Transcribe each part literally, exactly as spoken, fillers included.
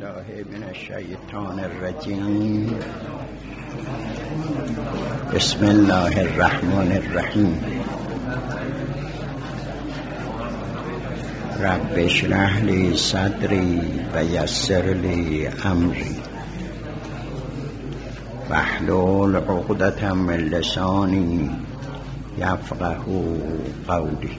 بالله من الشیطان الرجیم. بسم الله الرحمن الرحیم. رب اشرح لی صدری و یسر لی امری واحلل عقدة من لسانی یفقهوا قولی.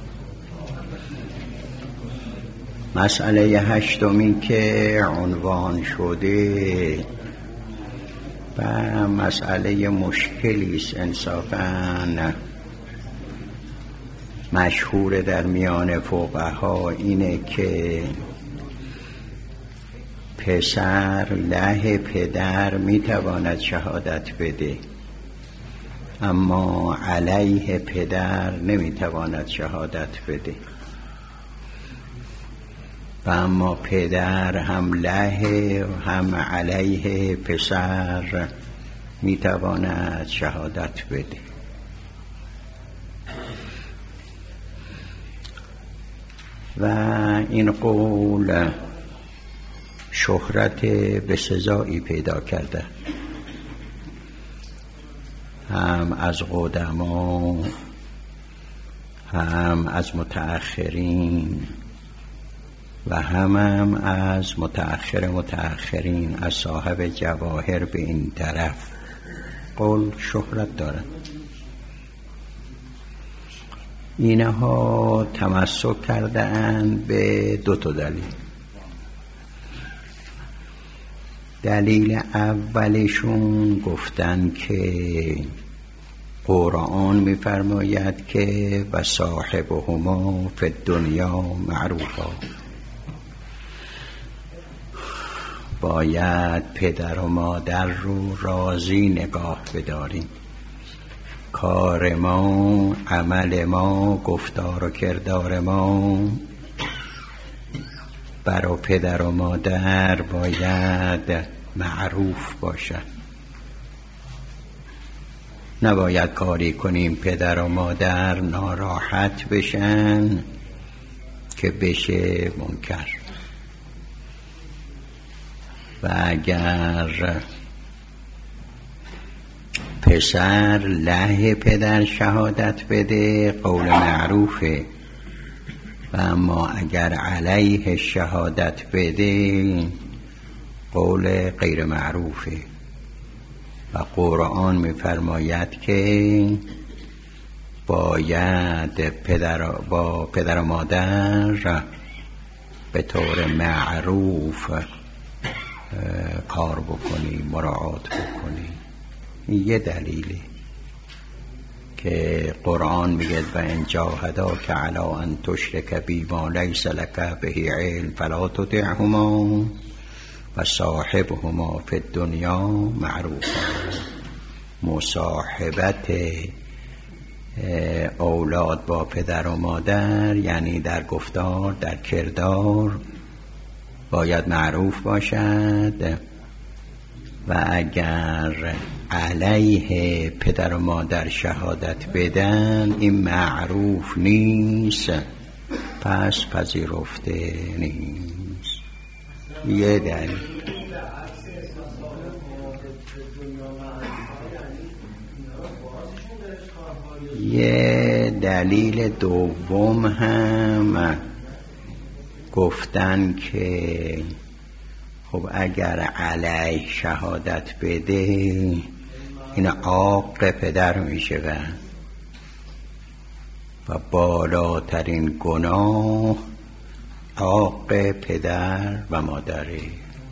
مسئله هشتمی که عنوان شده و مسئله مشکلی است انصافاً مشهور در میان فقها اینه که پسر له پدر میتواند شهادت بده اما علیه پدر نمیتواند شهادت بده و اما پدر هم له هم علیه پسر میتواند شهادت بده. و این قول شهرت به سزایی پیدا کرده هم از قدما هم از متأخرین و هم, هم از متأخر متأخرین از صاحب جواهر به این طرف قول شهرت دارد. اینها تمسک کرده اند به دو تا دلیل. دلیل اولشون گفتن که قرآن می‌فرماید که و صاحبهما فی الدنیا معروفا، باید پدر و مادر رو راضی نگاه بداریم. کار ما، عمل ما، گفتار و کردار ما برای پدر و مادر باید معروف باشد. نباید کاری کنیم پدر و مادر ناراحت بشن که بشه منکر. و اگر پسر له پدر شهادت بده قول معروفه و اما اگر علیه شهادت بده قول غیر معروفه. و قرآن می‌فرماید که باید پدر با پدر و مادر به طور معروف کار بکنی، مراعات بکنی. یه دلیله که قرآن میگه و ان جاهداک علی ان تشرک بی ما لیس لک به علم فلا تطعهما و صاحبهما فی الدنیا معروفا. مصاحبت اولاد با پدر و مادر یعنی در گفتار، در کردار باید معروف باشد و اگر علیه پدر و مادر شهادت بدن این معروف نیست، پس پذیرفته نیست. یه دلیل. یه دلیل دوم هم گفتن که خب اگر علیه شهادت بده این عاق پدر میشه و بالاترین گناه عاق پدر و مادره.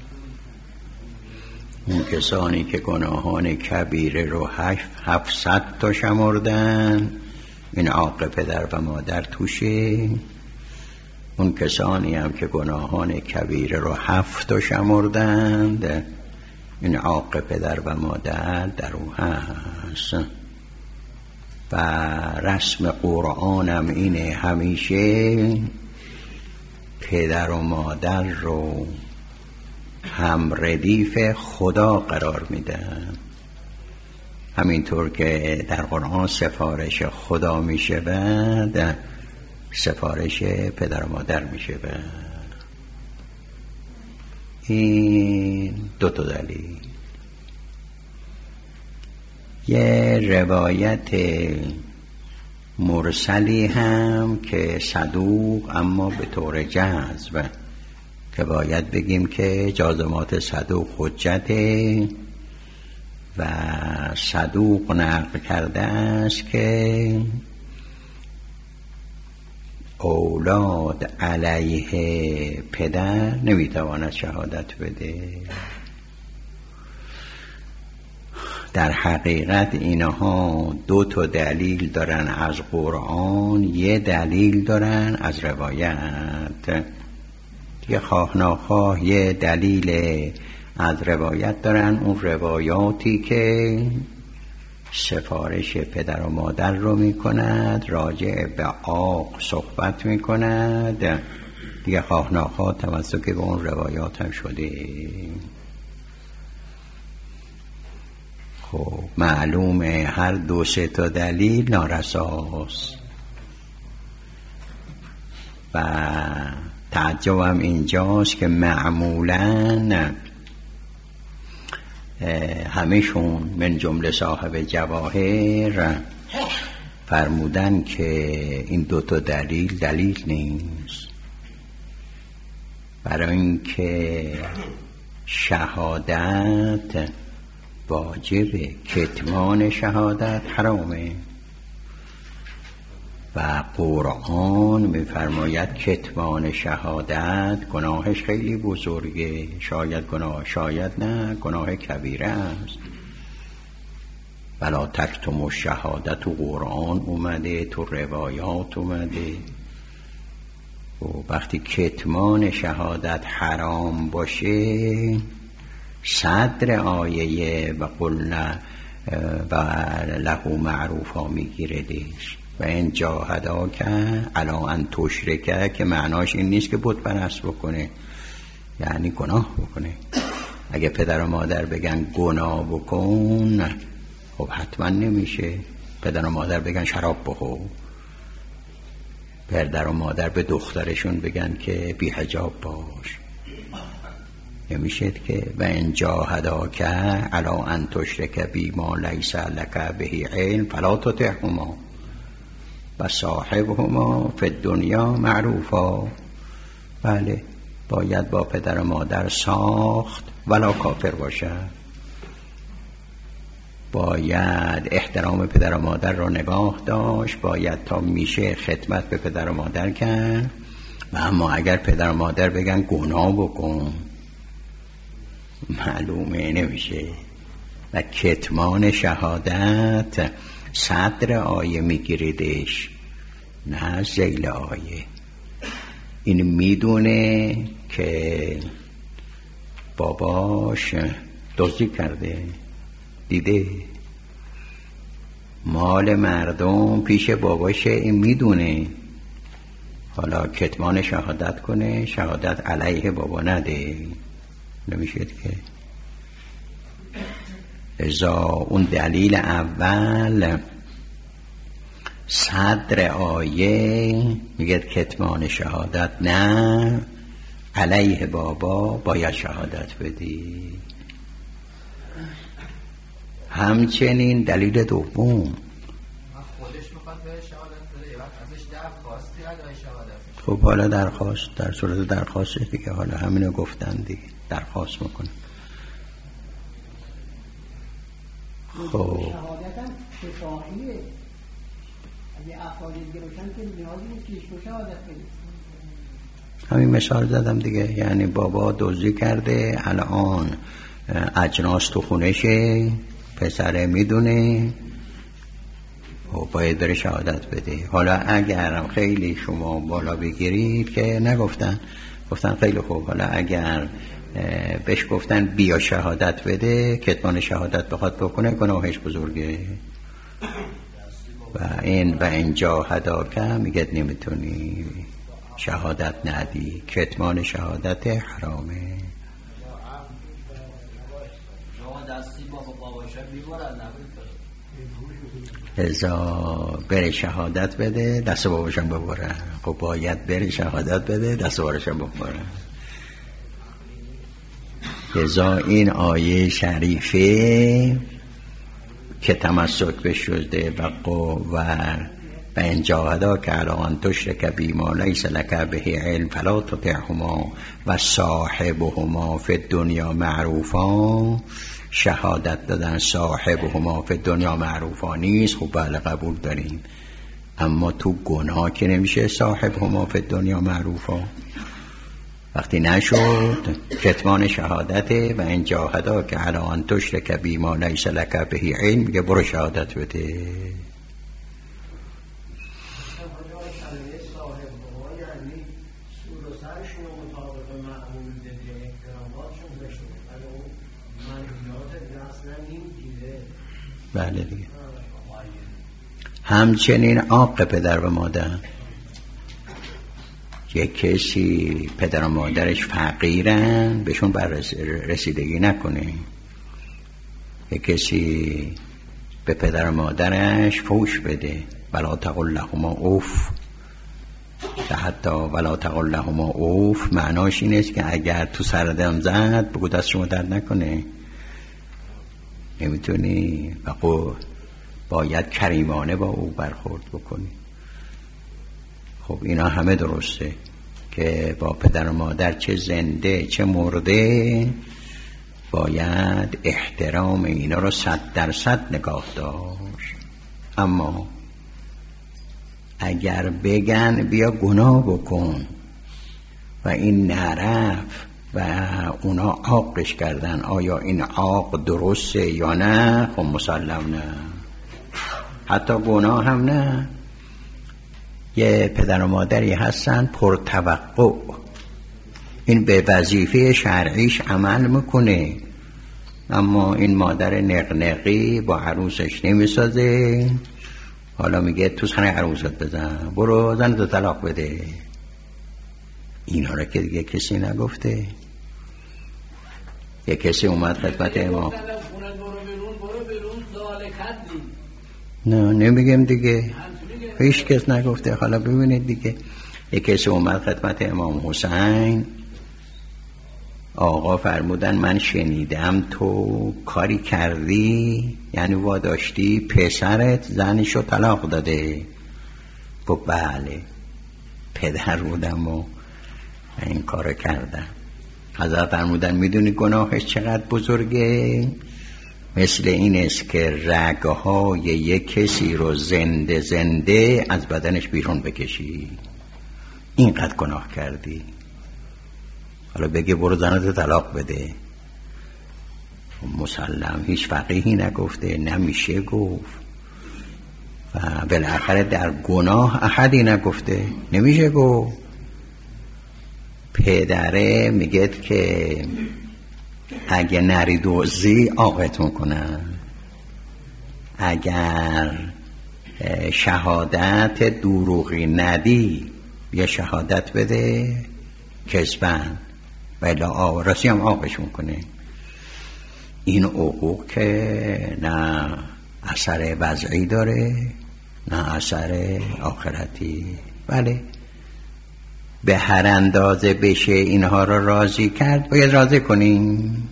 اون کسانی که گناهان کبیره رو هفتصد تا شمردن این عاق پدر و مادر توشه. اون کسانی هم که گناهان کبیره رو هفت تا شمردند این عاق پدر و مادر در او هست. و رسم قرآن هم اینه همیشه پدر و مادر رو هم ردیف خدا قرار میدن. همینطور که در قرآن سفارش خدا میشه بعد سفارش پدر و مادر میشه. این دو تا دلیل. یه روایت مرسلی هم که صدوق اما به طور جزم، که باید بگیم که جازمات صدوق حجته و صدوق نقل کرده است که اولاد علیه پدر نمیتواند شهادت بده. در حقیقت اینها دو تا دلیل دارن از قرآن، یه دلیل دارن از روایت. یه خواه ناخواه یه دلیل از روایت دارن، اون روایاتی که سفارش پدر و مادر رو میکند، راجع به آق صحبت میکند، دیگه خواه ناخواه توسط به اون روایات هم شده. خب معلومه هر دو سه تا دلیل نارساست و تعجبم اینجاست که معمولاً همشون من جمله صاحب جواهر فرمودن که این دوتا دلیل دلیل نیست، برای اینکه شهادت واجبه، کتمان شهادت حرامه و قرآن می‌فرماید کتمان شهادت گناهش خیلی بزرگه، شاید گناه، شاید نه گناه کبیره است. ولا تکتموا الشهادت تو قرآن اومده، تو روایات اومده. و وقتی کتمان شهادت حرام باشه، صدر آیه و قلنا و له معروفا میگیردش و این جاهدا که علا ان تشرکه، که معناش این نیست که بت پرست بکنه، یعنی گناه بکنه. اگه پدر و مادر بگن گناه بکن، خب حتما نمیشه. پدر و مادر بگن شراب بخور، پدر و مادر به دخترشون بگن که بی حجاب باش، نمیشه که و این جاهدا که علا ان تشرک بی ما لیس لک به علم فلا تطعهما و صاحبهما فی الدنیا معروفا. بله، باید با پدر و مادر ساخت ولا کافر باشه، باید احترام پدر و مادر رو نگاه داشت، باید تا میشه خدمت به پدر و مادر کرد. و اما اگر پدر و مادر بگن گناه بکن، معلومه نمیشه. و کتمان شهادت صدر آیه میگیریدش، نه ذیل آیه. این میدونه که باباش دزدی کرده، دیده مال مردم پیش باباشه، این میدونه. حالا کتمان شهادت کنه، شهادت علیه بابا نده، نمیشه که. ازا اون دلیل اول صدر آیه میگه کتمان شهادت نه، علیه بابا باید شهادت بدی. همچنین دلیل دوم، خودش میخواد به شهادت بده یا ازش درخواستی ادای شهادت. خب حالا درخواست، در صورت درخواسته دیگه، حالا همینو گفتن دیگه، درخواست میکنه. خب شهادت هم شفاهیه، اگه افرادی دیگه باشن که نیازی نیست که ایشون شهادت بده. همین مثال زدم دیگه، یعنی بابا دزدی کرده، الان اجناس تو خونشه، پسره میدونه و باید بره شهادت بده. حالا اگرم خیلی شما بالا بگیرید که نگفتن، گفتن خیلی خوب، حالا اگر بهش گفتن بیا شهادت بده، کتمان شهادت بخواد بکنه، گناهش بزرگه. و این و این جاهدا که میگه نمیتونی شهادت ندی، کتمان شهادت حرامه. ازا بره شهادت بده، دست باباشم ببره. خب باید بره شهادت بده، دست باباشم ببره. لذا این آیه شریفه که تمسک به شده و قو و این جاهدا که الان تشرک بی ما لیس لک به علم فلا تطعهما و صاحبهما فی الدنیا معروفا. شهادت دادن صاحبهما فی الدنیا معروفا نیست، خب بله قبول داریم، اما تو گناه که نمیشه صاحبهما فی الدنیا معروفا. وقتی نشد کتمان شهادته و این جاهدا که الان تشرک بی ما لیس لک به علم، میگه برو شهادت بده. بله دیگه. همچنین عاق پدر و مادر، یک کسی پدر و مادرش فقیرن بهشون رسیدگی نکنه، یک کسی به پدر و مادرش فوش بده، ولا تقل لهما اوف، حتی ولا تقل لهما اوف معناش این است که اگر تو سردم زد بگو دست شما درد نکنه، نمیتونی و باید کریمانه با او برخورد بکنی. خب اینا همه درسته که با پدر و مادر چه زنده چه مرده باید احترام اینا رو صد درصد نگاه داشت. اما اگر بگن بیا گناه بکن و این نرف و اونا عاقش کردن، آیا این عاق درسته یا نه؟ خب مسلم نه، حتی گناه هم نه. یه پدر و مادری هستن پرتوقع، این به وظیفه شرعیش عمل میکنه، اما این مادر نقنقی با عروسش نمیسازه، حالا میگه تو سر عروست بزن، برو زن دو طلاق بده. اینا را که دیگه کسی نگفته. یه کسی اومد خدمت امام، نه نمیگم دیگه، هیچ کس نگفته. حالا ببینید دیگه، یه کسی اومد خدمت امام حسین، آقا فرمودن من شنیدم تو کاری کردی، یعنی واداشتی پسرت زنشو طلاق داده. گفت بله پدر بودم و این کارو کردم. حضرت فرمودن میدونی گناهش چقدر بزرگه؟ مثل این است که رگهای یک کسی رو زنده زنده از بدنش بیرون بکشی، اینقدر گناه کردی. حالا بگه برو زنت طلاق بده، مسلم هیچ فقیهی نگفته، نمیشه گفت و بالاخره در گناه احدی نگفته، نمیشه گفت. پدره میگه که اگه نری دوزی عاقت میکنن، اگر شهادت دروغی ندی یا شهادت بده کذبن ولی راستی هم عاقش میکنه. این حقوق که نه اثر وضعی داره نه اثر آخرتی. بله به هر اندازه بشه اینها را راضی کرد باید راضی کنیم.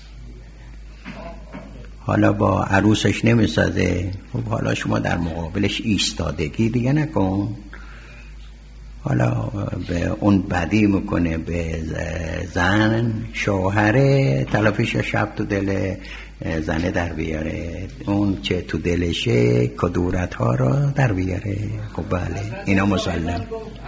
حالا با عروسش نمیسازه، خب حالا شما در مقابلش ایستادگی دیگه نکن. حالا به اون بدی میکنه به زن، شوهره تلافیش شب تو دل زنه در بیاره، اون چه تو دلشه کدورت ها را در بیاره. خب بله اینا مسلم.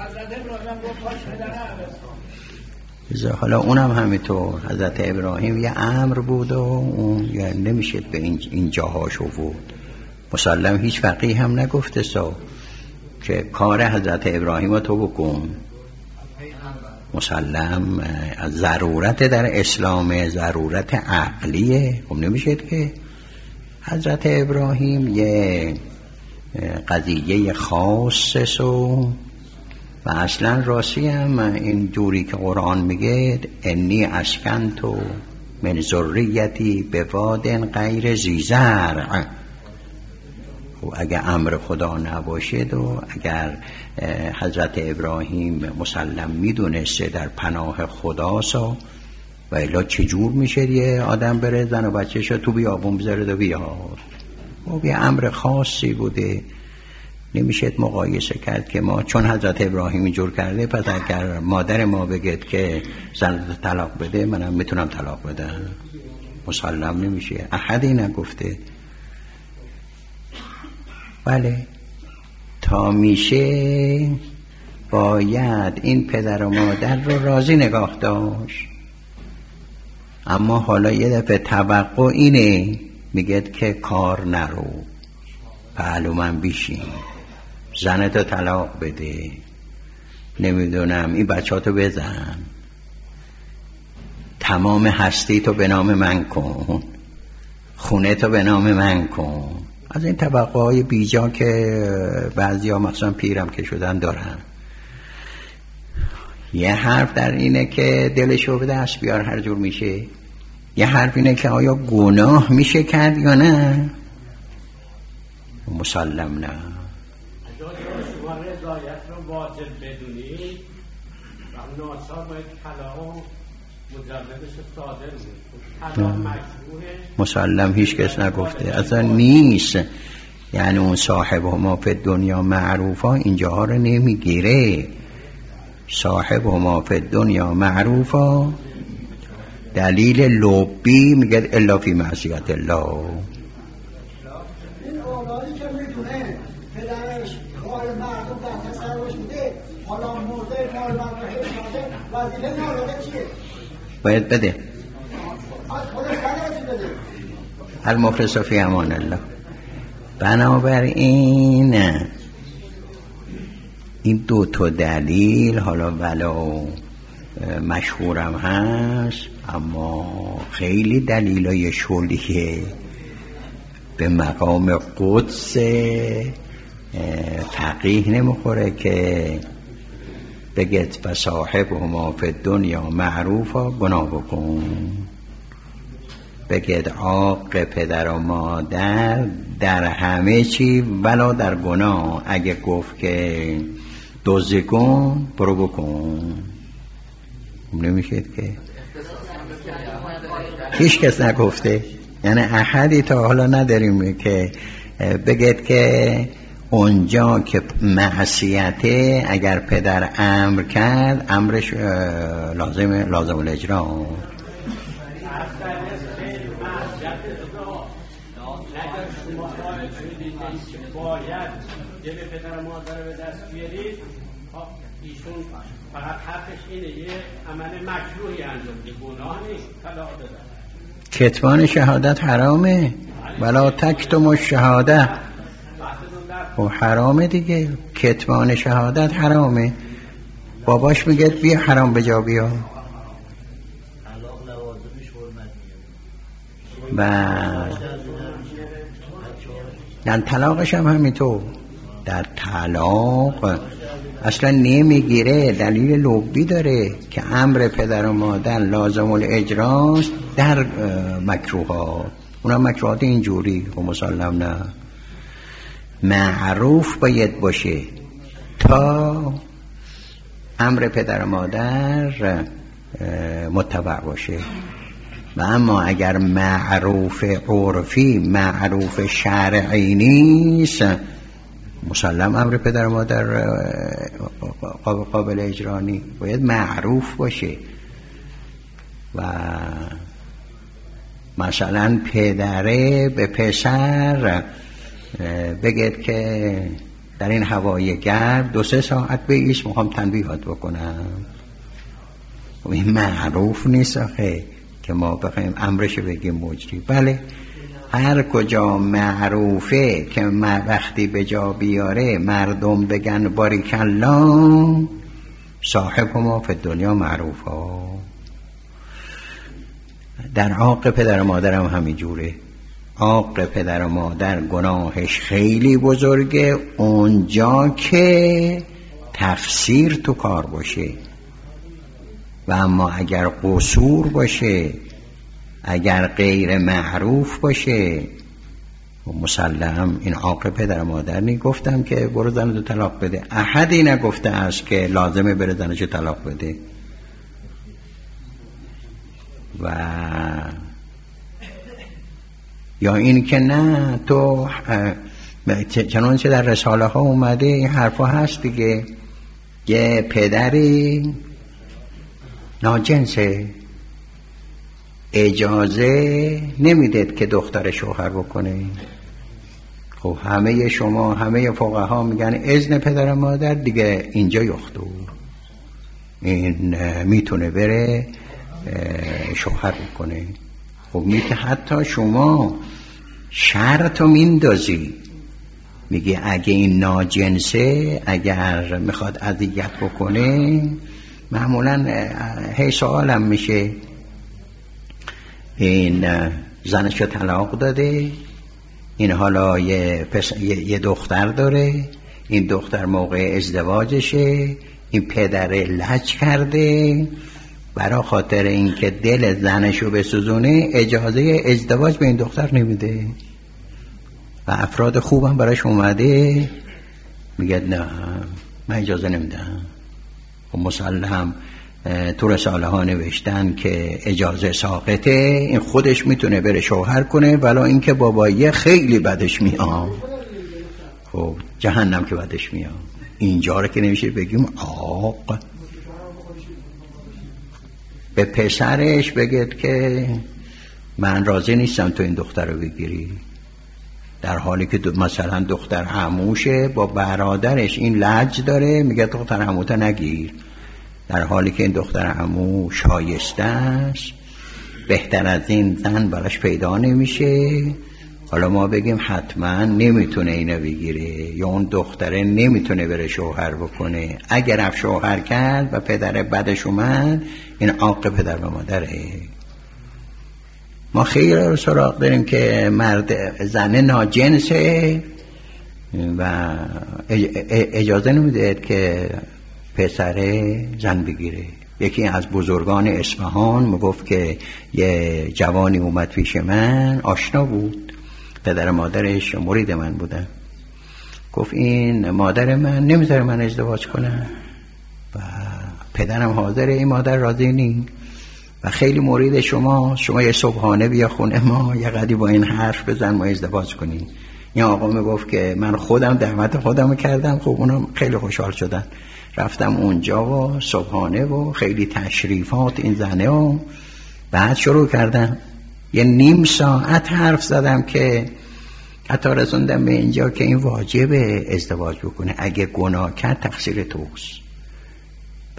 حالا اونم همینطور، حضرت ابراهیم یه امر بود و اون یعنی نمیشه به این جاهاشو بود. مسلم هیچ فقیه هم نگفته سو که کار حضرت ابراهیم رو تو بکن. مسلم ضرورت در اسلام ضرورت عقلیه. خب نمیشه که حضرت ابراهیم یه قضیه خاصه و و اصلا راستی هم این جوری که قرآن میگه انی اسکنتو من ذریتی به واد غیر ذی زرع. و اگر امر خدا نباشد و اگر حضرت ابراهیم مسلم میدونسته در پناه خداسا و الا چجور میشه یه آدم بره زن و بچه‌ش تو بیابون بذاره و بیاد؟ خب یه امر خاصی بوده، نمیشه مقایسه کرد که ما چون حضرت ابراهیم اینجور کرده پس اگر مادر ما بگید که زن طلاق بده منم میتونم طلاق بدم. مسلم نمیشه، احدی نگفته. بله تا میشه باید این پدر و مادر رو راضی نگاه داشت. اما حالا یه دفعه توقع اینه میگید که کار نرو، پهلو من بیشین، زنتو طلاق بده، نمیدونم این بچهاتو بزن، تمام هستی تو به نام من کن، خونه تو به نام من کن. از این طبقه های بیجا که بعضی ها مخصوصا پیرم که شدن دارن. یه حرف در اینه که دلشو به دست بیار هر جور میشه. یه حرف اینه که آیا گناه میشه کرد یا نه؟ مسلم نه. اگر شما رضایت رو واجب بدونید و ناچار باید طلاق مجردش صادر بود. طلاق مشروعه. مسلم هیچ کس نگفته اصلا نیست. یعنی اون صاحب ما فی دنیا معروفا اینجاها رو نمیگیره. صاحب ما فی دنیا معروفا دلیل لبی میگه الا فی معصیت الله. این اولادی که میدونه پدرش کار مردم در تصرفش بوده، حالا مرده کار مردم شده، وظیفه ناراده چیه؟ باید بده. از خودش بده بده. المفلس فی امان الله. بنابراین این دو تا دلیل حالا ولو مشهورم هست اما خیلی دلیلای شلیه به مقام قدس فقیه نمیخوره که بگید و صاحب هما فی دنیا معروفا گناه بکن. بگید عاق پدر و مادر در همه چی ولا در گناه. اگه گفت که دزدی کن برو بکن نمیشید که هیچ کس نگفته. یعنی احدی تا حالا نداریم که بگید که اونجا که معصیته اگر پدر امر کرد امرش لازم لازم الاجرا. باید دل پدر و مادر به دست بیارید. ایشون فقط حقش اینه یه عمل مکروهی انجام بده، گناه نیست، طلاق بدن. کتمان شهادت حرامه. ولا تکتم الشهاده. و حرامه دیگه، کتمان شهادت حرامه. باباش میگه بیا حرام به جا بیا. و در طلاقش هم همینطور. در طلاق اصلا نمیگیره، دلیل لبی داره که امر پدر و مادر لازم الاجراست در مکروهات. اونم مکروهات اینجوری و مسلم نه. معروف باید باشه تا امر پدر و مادر متبع باشه. و اما اگر معروف عرفی معروف شرعی نیست مسلم امر پدر و مادر قابل اجرا نیست، باید معروف باشه. و مثلا پدره به پسر بگید که در این هوای گرم دو سه ساعت بیست میخوام تنبیهات بکنم. این معروف نیست آخه که ما بخوایم امرش بگیم مجری. بله هر کجا معروفه که وقتی به جا بیاره مردم بگن باریکالله صاحب ما فی دنیا معروف ها. در عاق پدر و مادر هم همین جوره. عاق پدر و مادر گناهش خیلی بزرگه اونجا که تفسیر تو کار باشه. و اما اگر قصور باشه، اگر غیر معروف باشه مسلم این عاق پدر و مادر نی. گفتم که برو زنتو طلاق بده، احدی نگفته است که لازمه بره زنشو طلاق بده. و یا این که نه تو چنانچه در رساله ها اومده این حرفا هست دیگه، یه پدری ناجنسه اجازه نمیدید که دختر شوهر بکنه. خب همه شما همه فقها میگن اذن پدر و مادر دیگه اینجا یختو، این میتونه بره شوهر بکنه. خب میتونه حتی شما شرطو میندازی، میگه اگه این ناجنسه اگر میخواد اذیت بکنه، معمولا هی سوالم میشه این زنشو طلاق داده، این حالا یه, پس... یه دختر داره، این دختر موقع ازدواجشه، این پدر لج کرده، برای خاطر اینکه دل زنشو بسوزونه اجازه ازدواج به این دختر نمیده و افراد خوبم براش اومده میگه نه من اجازه نمیدم. و مسلم تو رساله ها نوشتن که اجازه ساقطه، این خودش میتونه بره شوهر کنه، ولی اینکه باباییه خیلی بدش میاد. خب جهنم که بدش میاد. اینجا رو که نمیشه بگیم آق به پسرش بگید که من راضی نیستم تو این دختر رو بگیری، در حالی که مثلا دختر عموشه با برادرش این لج داره، میگه دختر عموتا نگیر، در حالی که این دختر عمو شایسته است، بهتر از این زن براش پیدا نمیشه. حالا ما بگیم حتما نمیتونه اینو بگیره یا اون دختره نمیتونه بره شوهر بکنه، اگر اف شوهر کرد و پدر بدش اومد این عاق پدر و مادره. ما خیلی رو سراغ داریم که مرد زن ناجنسه و اجازه نمیده که پسر زن بگیره. یکی از بزرگان اصفهان میگفت که یه جوانی اومد پیش من، آشنا بود، پدر مادرش مرید من بودن، گفت این مادر من نمیذاره من ازدواج کنم و پدرم حاضره، این مادر راضی نی و خیلی مرید شما، شما یه صبحانه بیا خونه ما یه قدی با این حرف بزن ما ازدواج کنیم. این آقا میگفت که من خودم دعوت خودم کردم، خب اونا خیلی خوشحال شدن، رفتم اونجا و صبحانه و خیلی تشریفات این زنه و بعد شروع کردم یه نیم ساعت حرف زدم که حتی رسوندم به اینجا که این واجبه ازدواج بکنه، اگه گناه کرد تقصیر توست و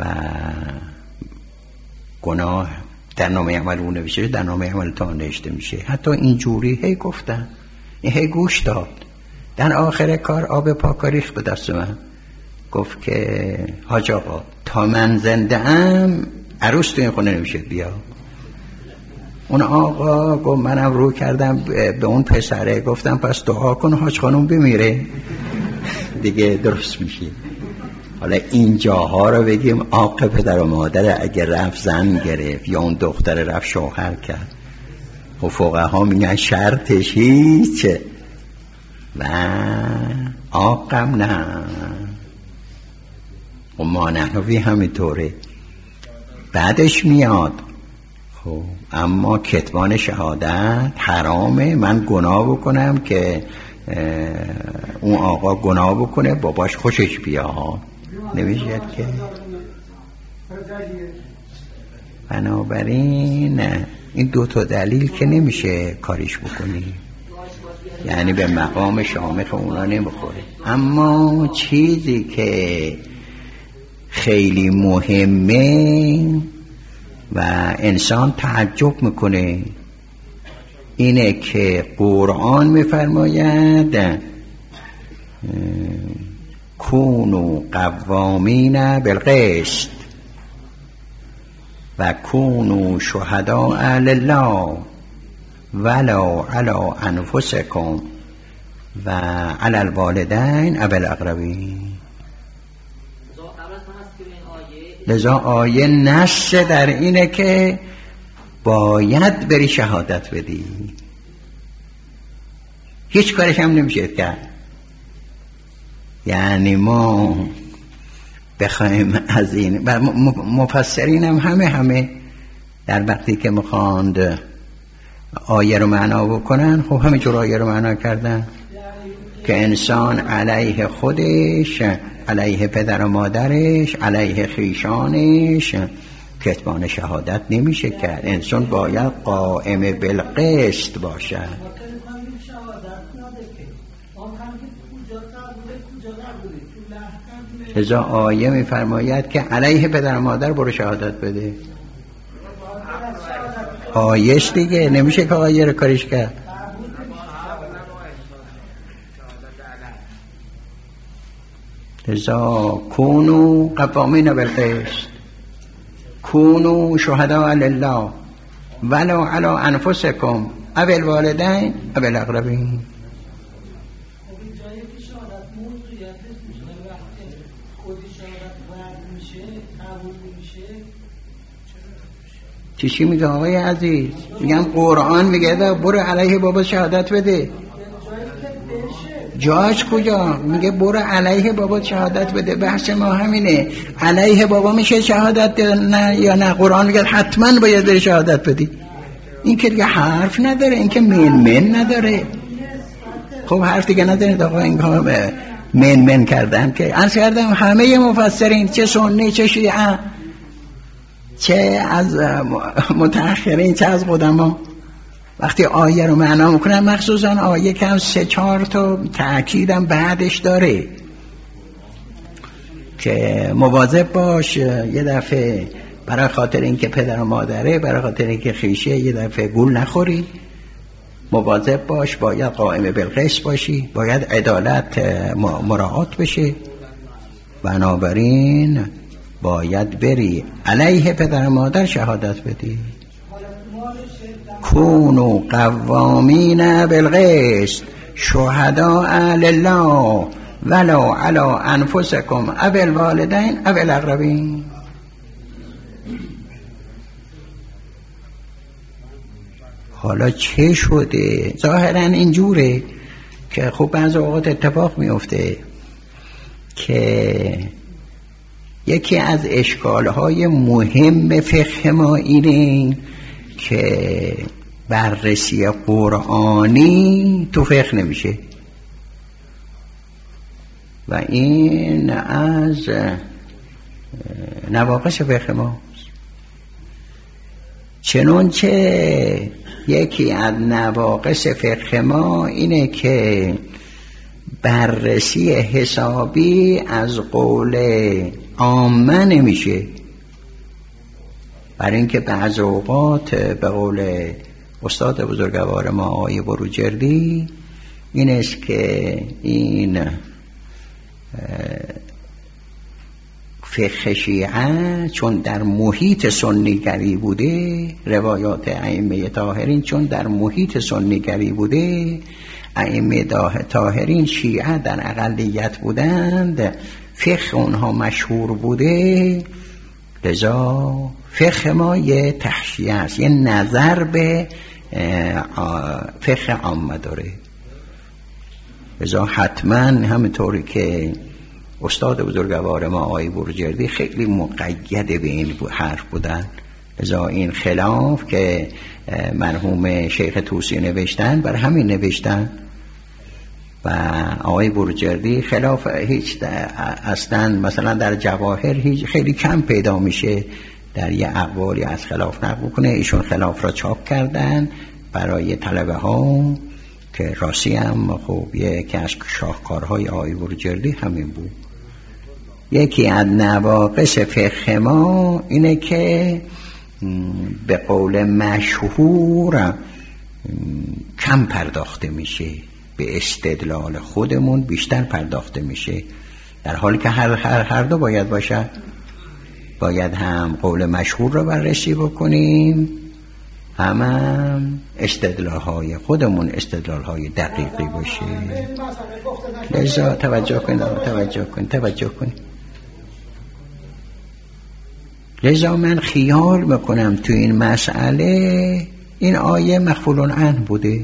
گناه در نامه عمل اون نوشته، در نامه عمل تا نوشته میشه. حتی اینجوری هی گفتم، این هی گوش داد. در آخر کار آب پاک ریخت به دست من، گفت که حاج آقا تا من زنده ام عروس تو این خونه نمیشه بیا. اون آقا گفت منم رو کردم به اون پسره، گفتم پس دعا کن حاج خانم بمیره دیگه درست میشه. حالا این جاها رو بگیم آق پدر و مادر اگر رفت زن گرفت یا اون دختر رفت شوهر کرد و فقها میگن شرطش هیچه و آقم نه و ما نحنوی همینطوره بعدش میاد. خب اما کتمان شهادت حرامه، من گناه بکنم که اون آقا گناه بکنه باباش خوشش بیاد، نمیشه که. بنابراین این دو تا دلیل که نمیشه کاریش بکنی، یعنی به مقام شامخ اونا نمیخوره. اما چیزی که خیلی مهمه و انسان تعجب میکنه اینه که قرآن میفرماید کونوا قوامین بالقسط و کونوا شهداء لله ولو علی انفسکم و علی الوالدین و الاقربین. لذا آیه نص در اینه که باید بری شهادت بدی، هیچ کارش هم نمیشه کرد. یعنی ما بخوایم از این مفسرین هم همه همه در وقتی که میخواند آیه رو معنا بکنن، خب همینجور آیه رو معنا کردن که انسان علیه خودش، علیه پدر و مادرش، علیه خیشانش کتمان شهادت نمیشه کرد. انسان باید قائم بالقسط باشد. لذا آیه میفرماید که علیه پدر و مادر برو شهادت بده. آیهش دیگه نمیشه که آیه رو کارش کرد. لذا کونو قوامین بالقسط کونو شهداء لله ولو علی انفسکم او الوالدین او الاقربین. چی چی میگه آقای عزیز؟ میگم قرآن میگه برو علیه بابا شهادت بده. جاش کجا؟ میگه برو علیه بابا شهادت بده. بحث ما همینه، علیه بابا میشه شهادت نه یا نه؟ قرآن میگه حتما باید بری شهادت بدی. این که دیگه حرف نداره، این که من من نداره. خب حرف دیگه نداره آقا. این ها من من کردن که عرض کردم همه مفسرین، چه سنی چه شیعه، چه از متأخرین چه از قدما، وقتی آیه رو معنا میکنن، مخصوصا آیه که هم سه چهار تا تأکیدم بعدش داره که مواظب باش یه دفعه برای خاطر اینکه پدر و مادره، برای خاطر اینکه خیشه، یه دفعه گول نخوری. مواظب باش، باید قائم بالقسط باشی، باید عدالت مراعات بشه. بنابراین باید بری علیه پدر و مادر شهادت بدی. کونوا قوامین بالقسط شهداء لله ولو علی انفسکم او الوالدین او الاقربین. حالا چه شده؟ ظاهرا اینجوره که خب بعض اوقات اتفاق میفته که یکی از اشکالهای مهم فقه ما اینه که بررسی قرآنی تو فقه نمیشه و این از نواقص فقه ماست. چنانچه یکی از نواقص فقه ما اینه که بررسی حسابی از قول عامه نمیشه، برای اینکه بعض اوقات به قول استاد بزرگوار ما آقای بروجردی این است که این فقه شیعه چون در محیط سنیگری بوده، روایات ائمه طاهرین چون در محیط سنیگری بوده، ائمه طاهرین شیعه در اقلیت بودند، فقه اونها مشهور بوده، لذا فقه ما یه تحشیه است، یه نظر به فقه عامه داره. لذا حتما همینطوری که استاد بزرگوار ما آقای بروجردی خیلی مقید به این حرف بودن، لذا این خلاف که مرحوم شیخ طوسی نوشتن بر همین نوشتن و آقای بروجردی خلاف هیچ اصلا مثلا در جواهر هیچ خیلی کم پیدا میشه در یه اقوالی از خلاف نقل کنه. ایشون خلاف را چاپ کردن برای طلبه ها که راستی هم خوب یکی از شاهکارهای آقای بروجردی همین بود. یکی از نواقص فقه ما اینه که به قول مشهور کم پرداخته میشه، به استدلال خودمون بیشتر پرداخته میشه، در حالی که هر, هر, هر دو باید باشه. باید هم قول مشهور رو بررسی بکنیم، هم, هم استدلال های خودمون استدلال های دقیقی باشه. لذا توجه کنید توجه کنید توجه کنید لذا من خیال میکنم تو این مسئله این آیه مغفول عنه بوده،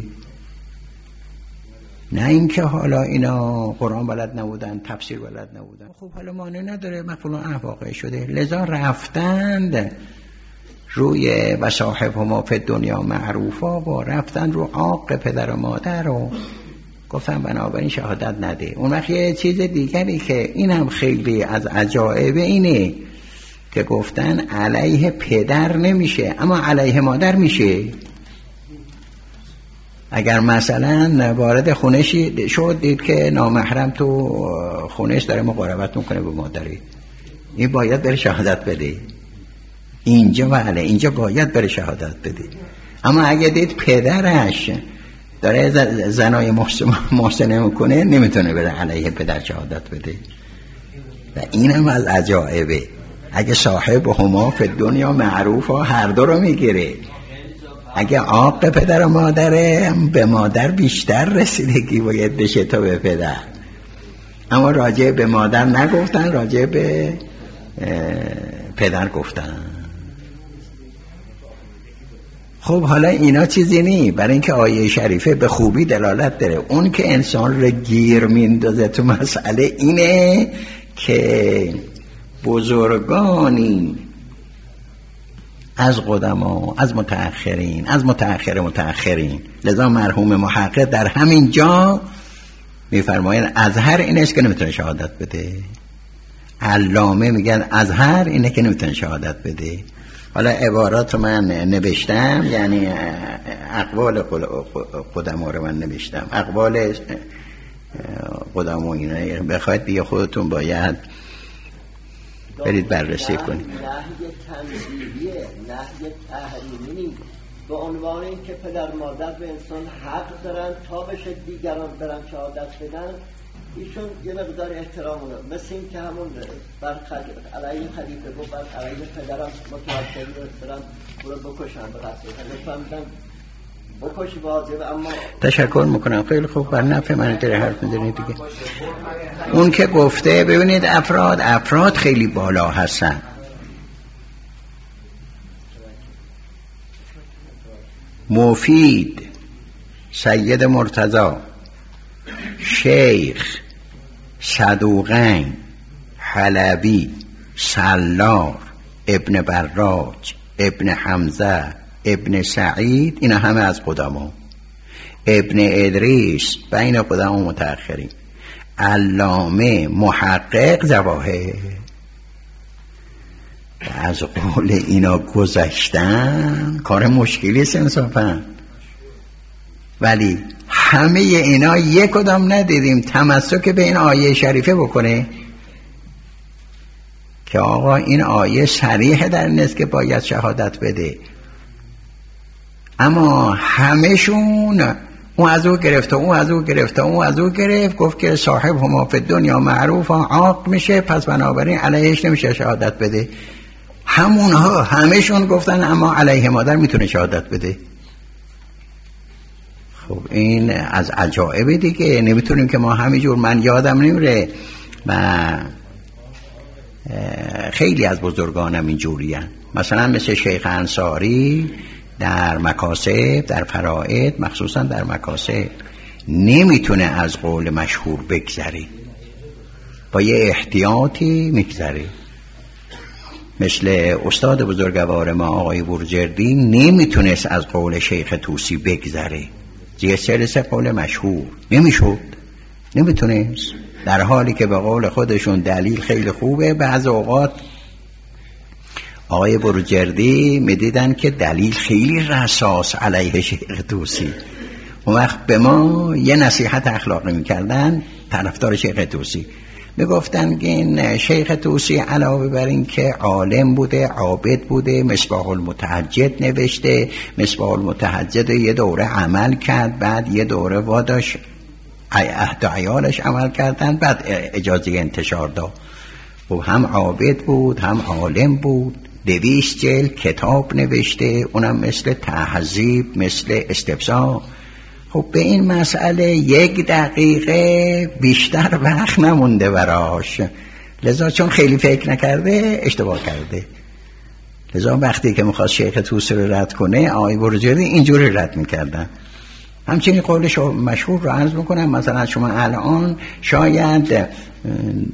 نه اینکه حالا اینا قرآن بلد نبودن، تفسیر بلد نبودن. خب حالا مانع نداره، مغفول عنه واقع شده، لذا رفتند روی و صاحب هما فی دنیا معروفا و رفتن رو عاق پدر و مادر رو گفتن بنابراین شهادت نده. اون وقت یه چیز دیگری که این هم خیلی از عجایب اینه که گفتن علیه پدر نمیشه اما علیه مادر میشه. اگر مثلا وارد خونشی شد دید که نامحرم تو خونش داره مقاربت میکنه به مادری، این باید بره شهادت بده. اینجا بله اینجا باید بره شهادت بده. اما اگه دید پدرش داره زنای محسنه میکنه نمیتونه بره علیه پدر شهادت بده. و این هم از عجایبه. اگه صاحب هما فی دنیا معروف ها هر دو رو میگیره. اگه عاق پدر و مادره به مادر بیشتر رسیدگی باید بشه تا به پدر. اما راجع به مادر نگفتن، راجع به پدر گفتن. خب حالا اینا چیزی نی، برای اینکه آیه شریفه به خوبی دلالت داره. اون که انسان رو گیر میندازه تو مسئله اینه که بزرگانی از قدما، از متأخرین، از متأخر متأخرین، لذا مرحوم محقق در همین جا میفرماین ازهر این است که نمیتونه شهادت بده. علامه میگن ازهر اینه که نمیتونه شهادت بده. حالا عبارات رو من نوشتم، یعنی اقوال قدما رو من نوشتم، اقوال قدما اینا بخواید دیگه خودتون باید برید بررسی کنید. نهی تنزیلیه، نهی تحریمی نیست. به عنوان این که پدر مادر به انسان حق دارن تا بشه دیگران برن شهادت بدن، ایشون یه مقدار احترام دارن. مثل این که همون بر علیه خلیفه گفت بر علیه پدرم متوکلی دارن برو بکشن به قصد فهمیدن بکش واجبه. اما تشکر میکنم، خیلی خوب، بر نفع من داره حرف میزنید دیگه. اون که گفته ببینید افراد افراد خیلی بالا هستن. مفید، سید مرتضی، شیخ، صدوقین، حلبی، سلار، ابن براج، ابن حمزه، ابن سعید، اینا همه از قدما. ابن ادریس بین قدما متأخرین. علامه محقق جواهر. از قول اینا گذشتن کار مشکلی است انصافا، ولی همه اینا یک کدام ندیدیم تمسک به این آیه شریفه بکنه که آقا این آیه صریح در این است که باید شهادت بده. اما همهشون اون از او گرفته اون از او گرفته اون از او گرفت، گفت که صاحب هما فی دنیا معروف عاق میشه، پس بنابراین علیهش نمیشه شهادت بده. همونها همهشون گفتن اما علیه مادر میتونه شهادت بده. خب این از عجایب دیگه. نمیتونیم که ما همینجور، من یادم نمیره و خیلی از بزرگانم اینجوری هن. مثلا مثل شیخ انصاری در مکاسب، در فرائض، مخصوصا در مکاسب نمیتونه از قول مشهور بگذره، با یه احتیاطی میگذره. مثل استاد بزرگوار ما آقای بروجردی نمیتونست از قول شیخ طوسی بگذره، زیر سلسله قول مشهور نمیشد، نمیتونست، در حالی که به قول خودشون دلیل خیلی خوبه. بعض اوقات آقای بروجردی میدیدن که دلیل خیلی رساس علیه شیخ طوسی، اون وقت به ما یه نصیحت اخلاقی میکردن طرفدار شیخ طوسی، میگفتن که این شیخ طوسی علاوه بر این که عالم بوده، عابد بوده، مصباح المتهجد نوشته، مصباح المتهجد یه دوره عمل کرد، بعد یه دوره واداش عهد عیالش عمل کردن، بعد اجازه انتشار داد. و هم عابد بود هم عالم بود، دویست جلد کتاب نوشته، اونم مثل تهذیب، مثل استفسار. خب به این مسئله یک دقیقه بیشتر وقت نمونده براش، لذا چون خیلی فکر نکرده اشتباه کرده. لذا وقتی که میخواست شیخ طوسی رو رد کنه آقای بروجردی اینجوری رد میکردن. همچنین قولش مشهور رو عرض میکنم، مثلا شما الان شاید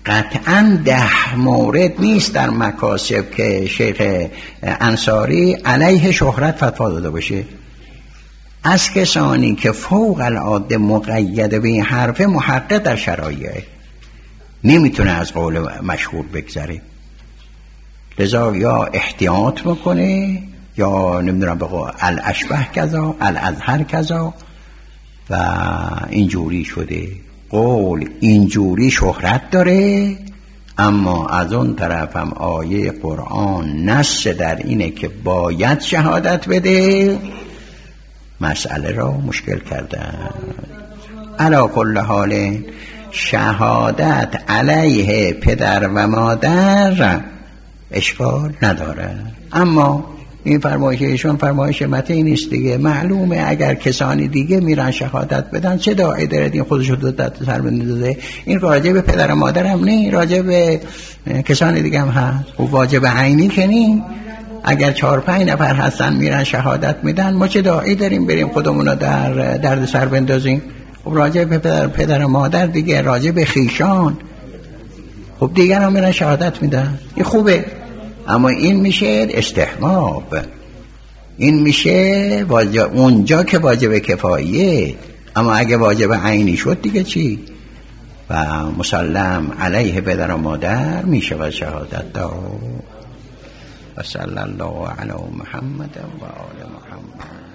قطعا ده مورد نیست در مکاسب که شیخ انصاری علیه شهرت فتوا داده باشه. از کسانی که فوق العاده مقید به این حرفه محقق در شرایعه، نمیتونه از قول مشهور بگذره، لذا یا احتیاط میکنه یا نمیدونم بگو الاشبه کذا الازهر کذا و اینجوری شده. قول اینجوری شهرت داره، اما از اون طرف هم آیه قرآن نص در اینه که باید شهادت بده، مسئله را مشکل کردن. علی کل حال شهادت علیه پدر و مادر اشکال نداره، اما این فرمایش ایشون فرمایش متین نیست دیگه. معلومه اگر کسانی دیگه میرن شهادت بدن چه داعی داره این خودشو دادت سر بندازه؟ این راجع به پدر و مادر هم نه، راجع به کسانی دیگه هم هست. و واجب عینی که نیم، اگر چهار پنج نفر هستن میرن شهادت میدن، ما چه داعی داریم بریم خودمونو در درد سر بندازیم؟ خب راجع به پدر, پدر و مادر دیگه، راجع به خیشان خب دیگر هم میرن شهادت میدن، این خوبه. اما این میشه استحباب، این میشه واجب اونجا که واجب کفاییه. اما اگه واجب عینی شد دیگه چی؟ و مسلم علیه پدر و مادر میشه و شهادت داد. و صلی الله علی محمد و آل محمد.